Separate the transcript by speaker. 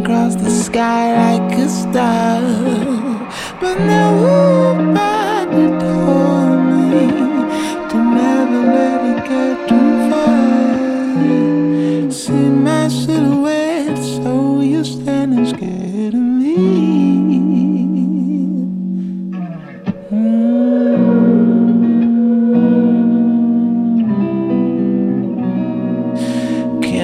Speaker 1: across the sky like a star. But now